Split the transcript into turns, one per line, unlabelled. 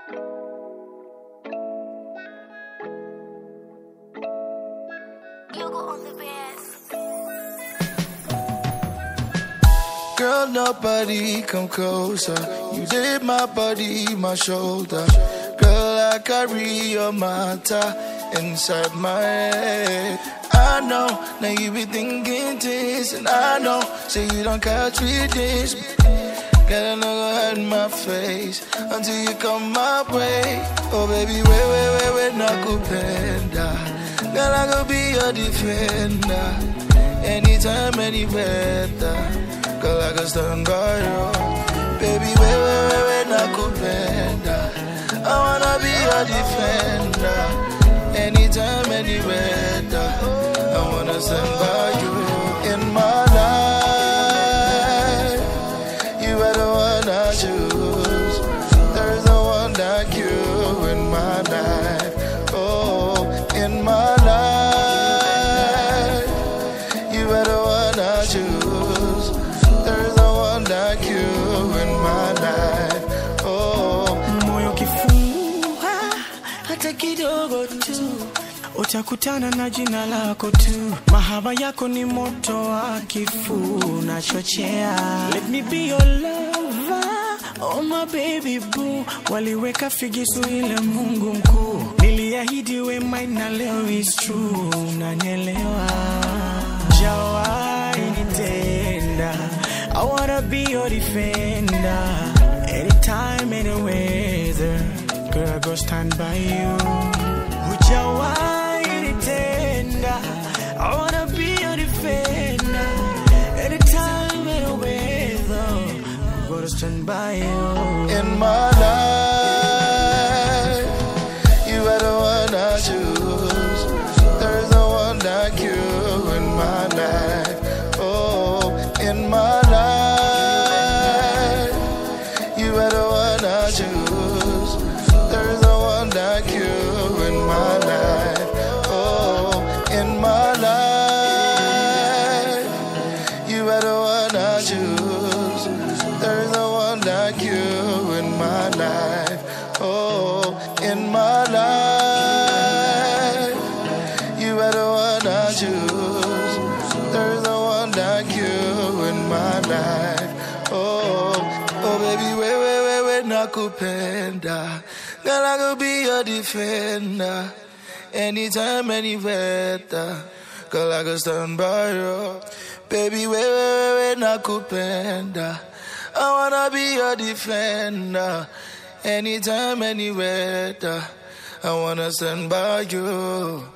Girl, nobody come closer. You did my body, my shoulder. Girl, I carry your matter inside my head. I know, now you be thinking this, and I know, say you don't catch with this. Girl, I'm not gonna hide my face until you come my way. Oh baby, wait, nakupenda. Girl, I go be your defender. Anytime, anywhere. Girl, I can stand by you. Baby, wait, nakupenda. I wanna be your defender. Anytime, anywhere. I wanna stand by you. In my life, you are the one I choose. There's no one like you in my life. Oh, in my life, you are the one I choose. There's no one like you in my life. Oh,
moyo kifunga hata kidogo tu, utakutana na jina lako tu. Mahaba yako ni moto wa kifu na chochea. Let me be your lover, oh my baby boo. Waliweka figisu ile Mungu mkuu. Niliahidi we mine na leo is true. Unanielewa? Jawai nitenda, I wanna be your defender. Anytime, anywhere, girl, I go stand by you. Jawai nitenda, I wanna be your defender. Anytime, anywhere, I'm gonna stand by you.
in my life, you are the one I choose. There's no one like you in my life. Oh, in my life, you are the one I choose. There's no one like you in my life. Oh, in my life, you are the one I choose. There's no one like you in my life. Oh, in my life, you are the one I choose. There's no one like you in my life. Oh, oh baby, wait, nakupenda. Girl, I could be your defender. Anytime, anywhere. Girl, I can stand by you. Baby, wait, nakupenda. I wanna be your defender. Anytime, anywhere. I wanna stand by you.